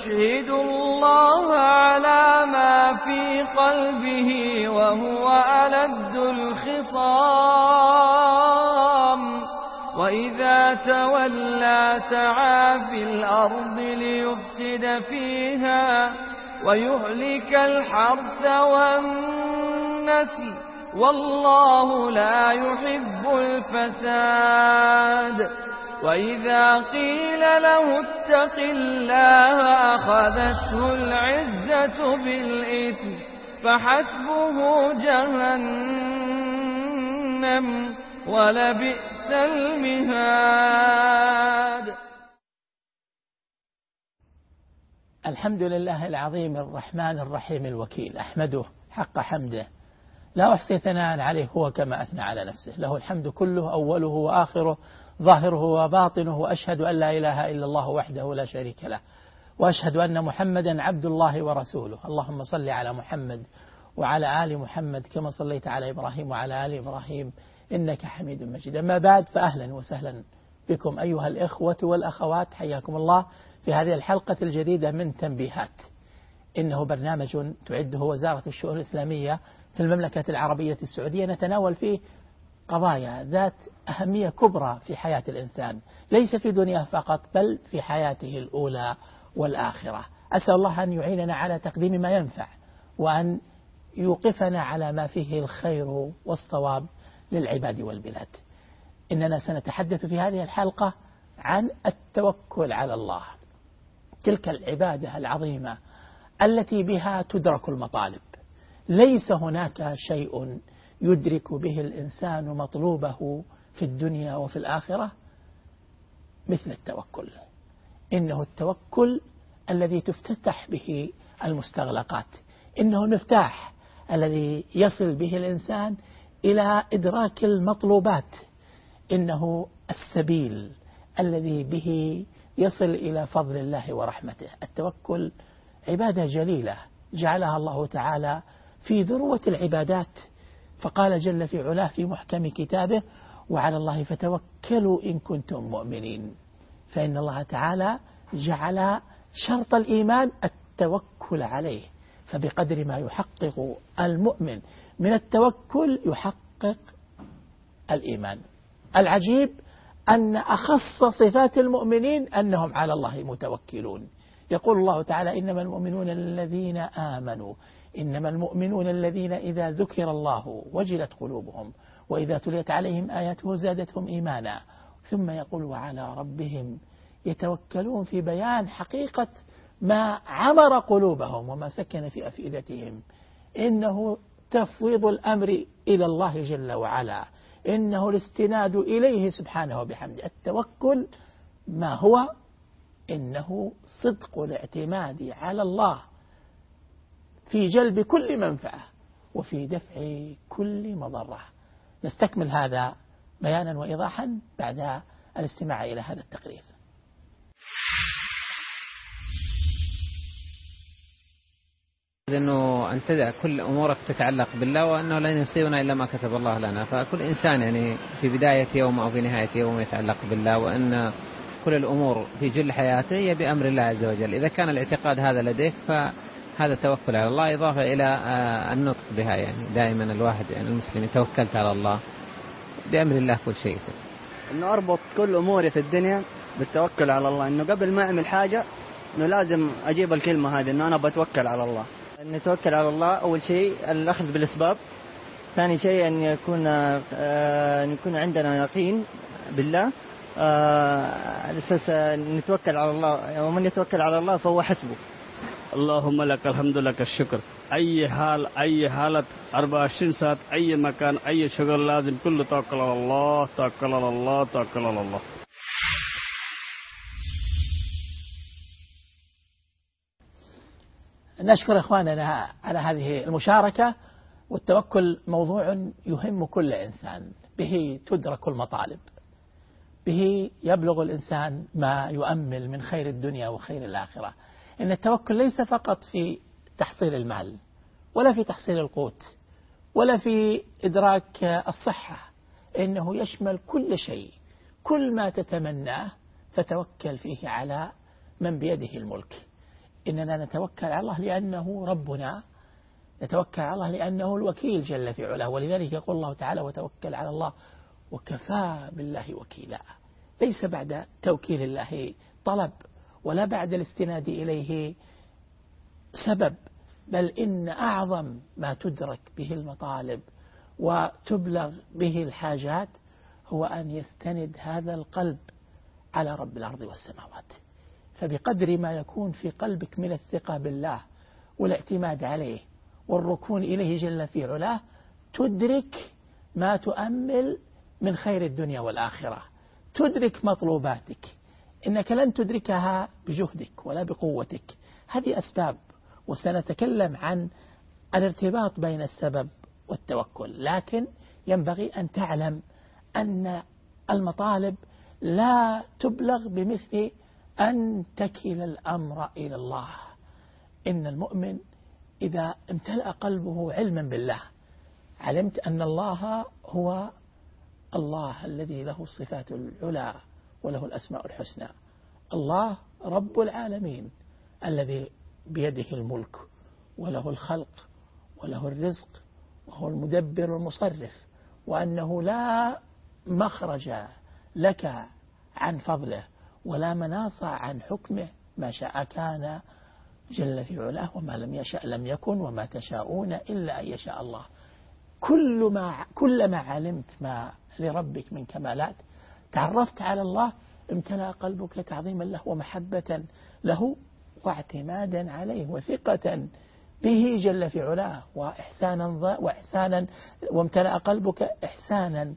يشهد الله على ما في قلبه وهو ألد الخصام وإذا تولى سعى في الأرض ليفسد فيها ويهلك الحرث والنسل والله لا يحب الفساد وإذا قيل له اتق الله أخذته العزة بالإثم فحسبه جهنم ولبئس المهاد. الحمد لله العظيم الرحمن الرحيم الوكيل، أحمده حق حمده، لا أحصي ثناء عليه هو كما أثنى على نفسه، له الحمد كله أوله وآخره ظاهره وباطنه، وأشهد أن لا إله إلا الله وحده لا شريك له، وأشهد أن محمدا عبد الله ورسوله. اللهم صل على محمد وعلى آل محمد كما صليت على إبراهيم وعلى آل إبراهيم إنك حميد مجيد. أما بعد، فأهلا وسهلا بكم أيها الإخوة والأخوات، حياكم الله في هذه الحلقة الجديدة من تنبيهات. إنه برنامج تعده وزارة الشؤون الإسلامية في المملكة العربية السعودية، نتناول فيه قضايا ذات أهمية كبرى في حياة الإنسان، ليس في دنياه فقط بل في حياته الأولى والآخرة. أسأل الله أن يعيننا على تقديم ما ينفع، وأن يوقفنا على ما فيه الخير والصواب للعباد والبلاد. إننا سنتحدث في هذه الحلقة عن التوكل على الله، تلك العبادة العظيمة التي بها تدرك المطالب. ليس هناك شيء يدرك به الإنسان مطلوبه في الدنيا وفي الآخرة مثل التوكل. إنه التوكل الذي تفتتح به المستغلقات، إنه المفتاح الذي يصل به الإنسان إلى إدراك المطلوبات، إنه السبيل الذي به يصل إلى فضل الله ورحمته. التوكل عبادة جليلة جعلها الله تعالى في ذروة العبادات، فقال جل في علاه في محكم كتابه: وعلى الله فتوكلوا إن كنتم مؤمنين. فإن الله تعالى جعل شرط الإيمان التوكل عليه، فبقدر ما يحقق المؤمن من التوكل يحقق الإيمان. العجيب أن أخص صفات المؤمنين أنهم على الله متوكلون. يقول الله تعالى: إنما المؤمنون الذين آمنوا، إنما المؤمنون الذين إذا ذكر الله وجلت قلوبهم وإذا تليت عليهم آياته زادتهم إيمانا. ثم يقول: وعلى ربهم يتوكلون، في بيان حقيقة ما عمر قلوبهم وما سكن في أفئدتهم. إنه تفويض الأمر إلى الله جل وعلا، إنه الاستناد إليه سبحانه وبحمده. التوكل ما هو؟ إنه صدق الاعتماد على الله في جلب كل منفعة وفي دفع كل مضرة. نستكمل هذا بيانا وإيضاحا بعد الاستماع إلى هذا التقرير. أنه أن تدع كل أمورك تتعلق بالله، وأنه لن يصيبنا إلا ما كتب الله لنا. فكل إنسان يعني في بداية يوم أو في نهاية يوم يتعلق بالله، وأن كل الأمور في جل حياته هي بأمر الله عز وجل. إذا كان الاعتقاد هذا لديك فهذا التوكل على الله، إضافة إلى النطق بها. يعني دائما الواحد يعني المسلم توكلت على الله، بأمر الله كل شيء. إنه أربط كل أموري في الدنيا بالتوكل على الله، إنه قبل ما أعمل حاجة إنه لازم أجيب الكلمة هذه، إنه أنا بتوكل على الله. أن نتوكل على الله أول شيء الأخذ بالأسباب، ثاني شيء أن يكون عندنا يقين بالله، على أساس نتوكل على الله، ومن يتوكل على الله فهو حسبه. اللهم لك الحمد لك الشكر. أي حال أي حالة 24 ساعة أي مكان أي شغل لازم كله توكل على الله، توكل على الله، توكل على الله. نشكر إخواننا على هذه المشاركة. والتوكل موضوع يهم كل إنسان، به تدرك المطالب، به يبلغ الإنسان ما يؤمل من خير الدنيا وخير الآخرة. إن التوكل ليس فقط في تحصيل المال، ولا في تحصيل القوت، ولا في إدراك الصحة، إنه يشمل كل شيء. كل ما تتمناه فتوكل فيه على من بيده الملك. إننا نتوكل على الله لأنه ربنا، نتوكل على الله لأنه الوكيل جل في علاه، ولذلك يقول الله تعالى وتوكل على الله وكفى بالله وكيلا. ليس بعد توكيل الله طلب ولا بعد الاستناد إليه سبب، بل إن أعظم ما تدرك به المطالب وتبلغ به الحاجات هو أن يستند هذا القلب على رب الأرض والسماوات. فبقدر ما يكون في قلبك من الثقة بالله والاعتماد عليه والركون إليه جل في علاه تدرك ما تؤمل من خير الدنيا والآخرة، تدرك مطلوباتك. إنك لن تدركها بجهدك ولا بقوتك، هذه أسباب، وسنتكلم عن الارتباط بين السبب والتوكل. لكن ينبغي أن تعلم أن المطالب لا تبلغ بمثل أن تكل الأمر إلى الله. إن المؤمن إذا امتلأ قلبه علما بالله، علمت أن الله هو الله الذي له الصفات العلى وله الأسماء الحسنى، الله رب العالمين الذي بيده الملك وله الخلق وله الرزق وهو المدبر والمصرف، وأنه لا مخرج لك عن فضله ولا مناص عن حكمه، ما شاء كان جل في علاه وما لم يشأ لم يكن وما تشاءون إلا أن يشاء الله. كلما علمت ما لربك من كمالات تعرفت على الله، امتلأ قلبك تعظيما له ومحبة له واعتمادا عليه وثقة به جل في علاه وإحسانا وامتلأ قلبك إحسانا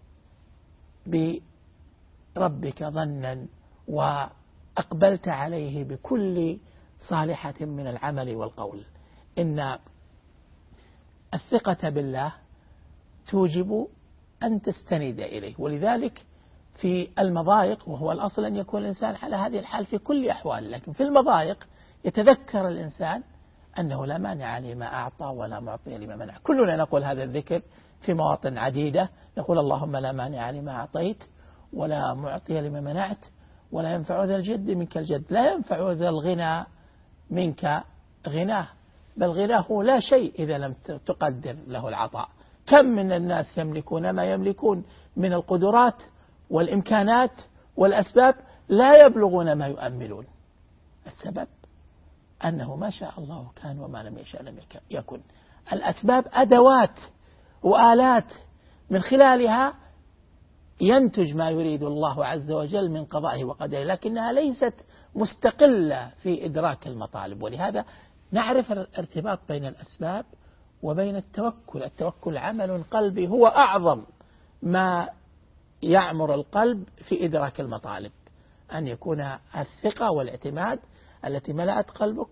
بربك ظنا، وأقبلت عليه بكل صالحة من العمل والقول. إن الثقة بالله توجب أن تستند إليه، ولذلك في المضايق، وهو الأصل أن يكون الإنسان على هذه الحال في كل أحوال، لكن في المضايق يتذكر الإنسان أنه لا مانع لما أعطى ولا معطي لما منع. كلنا نقول هذا الذكر في مواطن عديدة، نقول اللهم لا مانع لما أعطيت ولا معطي لما منعت ولا ينفع ذا الجد منك الجد. لا ينفع ذا الغنى منك غناه، بل غناه لا شيء إذا لم تقدر له العطاء. كم من الناس يملكون ما يملكون من القدرات والإمكانات والأسباب لا يبلغون ما يؤملون. السبب أنه ما شاء الله كان وما لم يشاء لم يكن. الأسباب أدوات وآلات من خلالها ينتج ما يريد الله عز وجل من قضائه وقدره، لكنها ليست مستقلة في إدراك المطالب. ولهذا نعرف الارتباط بين الأسباب وبين التوكل. التوكل عمل قلبي هو أعظم ما يعمر القلب في إدراك المطالب، أن يكون الثقة والاعتماد التي ملأت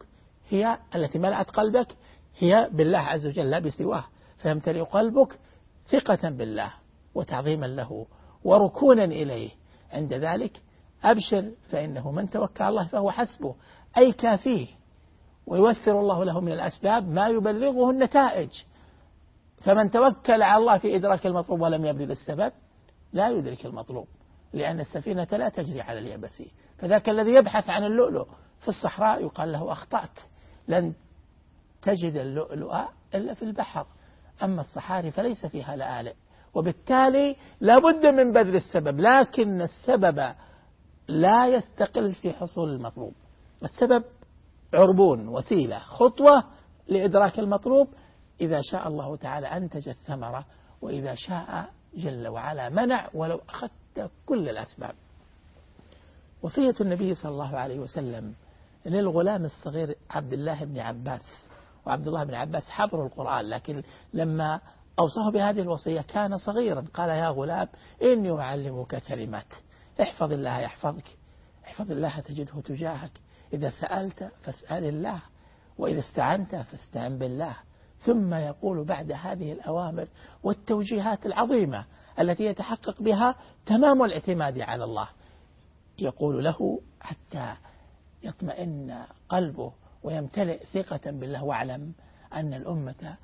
قلبك هي بالله عز وجل لا بسواه، فيمتلئ قلبك ثقة بالله وتعظيما له وركونا إليه. عند ذلك أبشر، فإنه من توكل على الله فهو حسبه، أي كافيه، ويوسر الله له من الأسباب ما يبلغه النتائج. فمن توكل على الله في إدراك المطلوب ولم يبذل السبب لا يدرك المطلوب، لأن السفينة لا تجري على اليابس. فذاك الذي يبحث عن اللؤلؤ في الصحراء يقال له أخطأت، لن تجد اللؤلؤ إلا في البحر، أما الصحاري فليس فيها لآلئ، وبالتالي لا بد من بذل السبب، لكن السبب لا يستقل في حصول المطلوب. السبب عربون، وسيلة، خطوة لإدراك المطلوب. إذا شاء الله تعالى أنتج الثمرة، وإذا شاء جل وعلا منع ولو أخذت كل الأسباب. وصية النبي صلى الله عليه وسلم للغلام الصغير عبد الله بن عباس، وعبد الله بن عباس حبر القرآن، لكن لما أوصاه بهذه الوصية كان صغيرا، قال يا غلام إني أعلمك كلمات، احفظ الله يحفظك، احفظ الله تجده تجاهك، إذا سألت فاسأل الله، وإذا استعنت فاستعن بالله. ثم يقول بعد هذه الأوامر والتوجيهات العظيمة التي يتحقق بها تمام الاعتماد على الله، يقول له حتى يطمئن قلبه ويمتلئ ثقة بالله: واعلم أن الأمة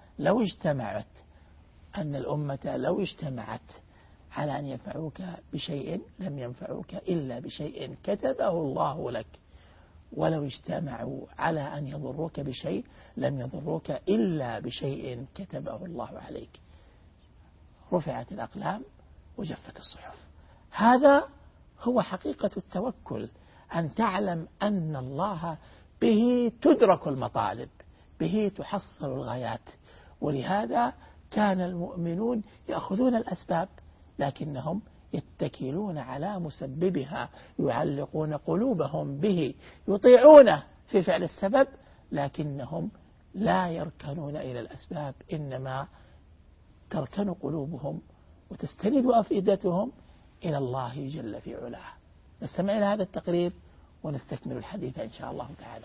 لو اجتمعت على أن ينفعوك بشيء لم ينفعوك إلا بشيء كتبه الله لك، ولو اجتمعوا على أن يضروك بشيء لم يضروك إلا بشيء كتبه الله عليك. رفعت الأقلام وجفت الصحف. هذا هو حقيقة التوكل، أن تعلم أن الله به تدرك المطالب، به تحصل الغايات. ولهذا كان المؤمنون يأخذون الأسباب لكنهم يتكلون على مسببها، يعلقون قلوبهم به، يطيعونه في فعل السبب لكنهم لا يركنون إلى الأسباب، إنما تركن قلوبهم وتستند أفئدتهم إلى الله جل في علاه. نستمع إلى هذا التقرير ونستكمل الحديث إن شاء الله تعالى.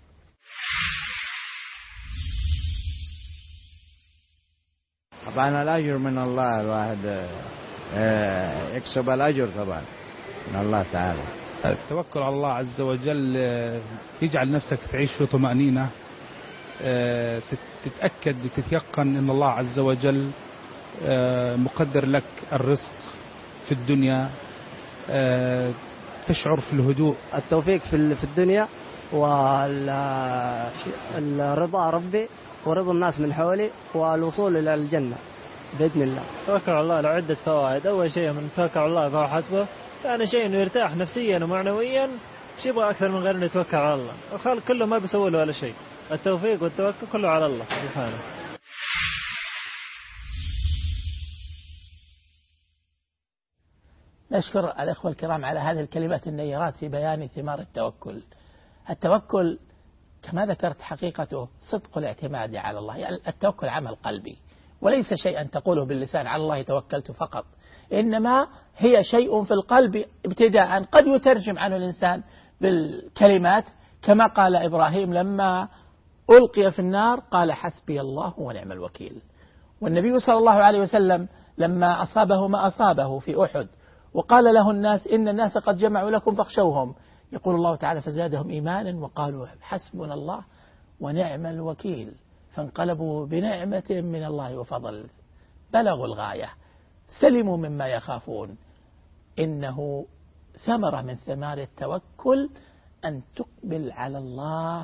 طبعا الأجر من الله، الواحد يكسب الأجر طبعا من الله تعالى. التوكل على الله عز وجل يجعل نفسك تعيش في طمأنينة، تتأكد وتتيقن أن الله عز وجل مقدر لك الرزق في الدنيا، تشعر في الهدوء. التوفيق في الدنيا والرضا ربي ورضا الناس من حولي والوصول إلى الجنة بإذن الله. توكل على الله له عدة فوائد. أول شيء من توكل على الله فهو حسبه، ثاني شيء إنه يرتاح نفسيا ومعنويا، شو يبغى أكثر من غير إنه يتوكل على الله. الخلق كله ما بيسوي له ولا شيء، التوفيق والتوكل كله على الله سبحانه. نشكر الأخوة الكرام على هذه الكلمات النيرات في بيان ثمار التوكل. التوكل كما ذكرت حقيقته صدق الاعتماد على الله. التوكل عمل قلبي وليس شيئا تقوله باللسان على الله توكلت فقط، إنما هي شيء في القلب ابتداء قد يترجم عنه الإنسان بالكلمات، كما قال إبراهيم لما ألقي في النار قال حسبي الله ونعم الوكيل. والنبي صلى الله عليه وسلم لما أصابه ما أصابه في أحد وقال له الناس إن الناس قد جمعوا لكم فاخشوهم، يقول الله تعالى فزادهم إيمانا وقالوا حسبنا الله ونعم الوكيل، فانقلبوا بنعمة من الله وفضل، بلغوا الغاية، سلموا مما يخافون. إنه ثمرة من ثمار التوكل أن تقبل على الله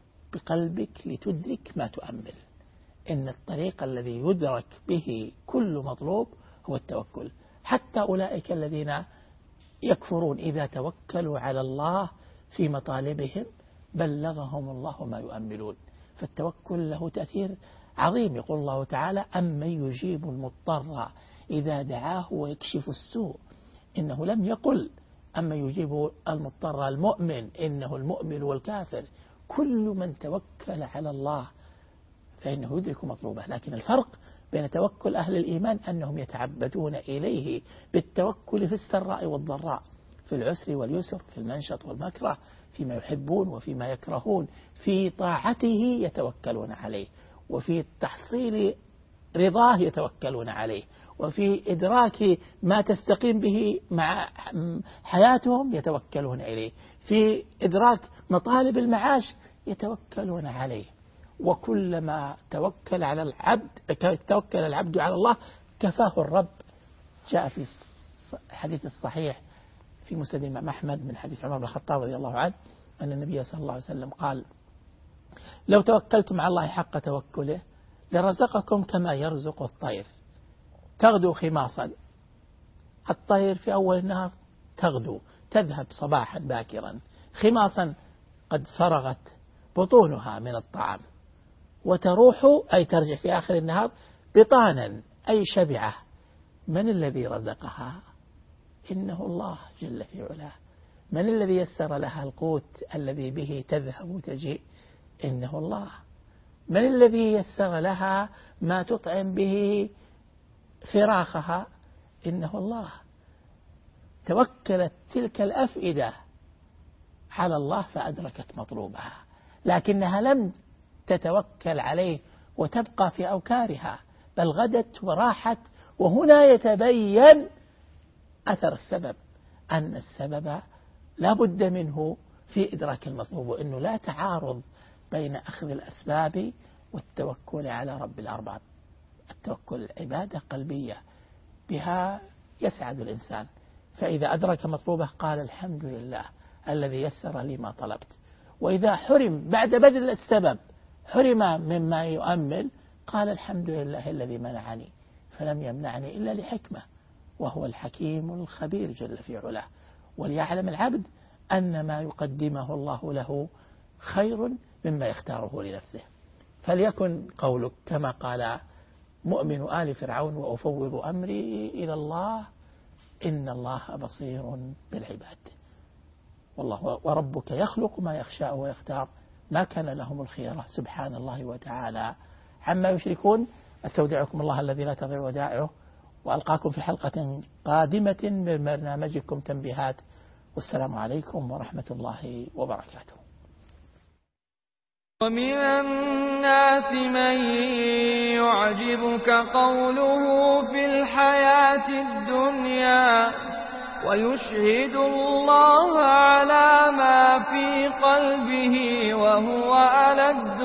بقلبك لتدرك ما تؤمل. إن الطريق الذي يدرك به كل مطلوب هو التوكل. حتى أولئك الذين يكفرون إذا توكلوا على الله في مطالبهم بلغهم الله ما يؤملون. فالتوكل له تأثير عظيم. يقول الله تعالى أمن يجيب المضطر إذا دعاه ويكشف السوء. إنه لم يقل أمن يجيب المضطر المؤمن، إنه المؤمن والكافر. كل من توكل على الله فإنه يدرك مطلوبه. لكن الفرق بين توكل أهل الإيمان أنهم يتعبدون إليه بالتوكل في السراء والضراء، في العسر واليسر، في المنشط والمكره، فيما يحبون وفيما يكرهون، في طاعته يتوكلون عليه، وفي تحصيل رضاه يتوكلون عليه، وفي إدراك ما تستقيم به مع حياتهم يتوكلون إليه، في إدراك مطالب المعاش يتوكلون عليه. وكلما توكل العبد على الله كفاه الرب. جاء في الحديث الصحيح في مسند الإمام أحمد من حديث عمر بن الخطاب رضي الله عنه أن النبي صلى الله عليه وسلم قال لو توكلتم على الله حق توكله لرزقكم كما يرزق الطير تغدو خماصا. الطير في أول النهار تغدو، تذهب صباحا باكرا، خماصا قد فرغت بطونها من الطعام، وتروح أي ترجع في آخر النهار بطانا أي شبعة. من الذي رزقها؟ إنه الله جل في علاه. من الذي يسر لها القوت الذي به تذهب وتجيء؟ إنه الله. من الذي يسر لها ما تطعم به فراخها؟ إنه الله. توكلت تلك الأفئدة على الله فأدركت مطلوبها، لكنها لم تتوكل عليه وتبقى في أوكارها، بل غدت وراحت. وهنا يتبين أثر السبب، أن السبب لا بد منه في إدراك المطلوب، وأنه لا تعارض بين أخذ الأسباب والتوكل على رب الأرباب. التوكل عبادة قلبية بها يسعد الإنسان، فإذا أدرك مطلوبه قال الحمد لله الذي يسر لي ما طلبت. وإذا حرم بعد بذل السبب حرم مما يؤمل قال الحمد لله الذي منعني فلم يمنعني إلا لحكمة، وهو الحكيم الخبير جل في علاه. وليعلم العبد أن ما يقدمه الله له خير مما يختاره لنفسه. فليكن قولك كما قال مؤمن آل فرعون: وأفوض أمري إلى الله إن الله بصير بالعباد. والله وربك يخلق ما يخشاء ويختار ما كان لهم الخيرة سبحان الله وتعالى عما يشركون. أستودعكم الله الذي لا تضيع ودائعه، وألقاكم في حلقة قادمة من برنامجكم تنبيهات، والسلام عليكم ورحمة الله وبركاته. ومن الناس من يعجبك قوله في الحياة الدنيا ويشهد الله على ما في قلبه وهو ألد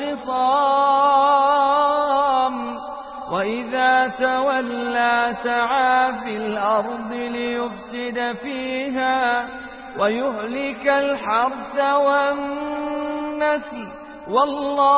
الخصام، وإذا تولى سعى في الأرض ليفسد فيها ويهلك الحرث والنسل والله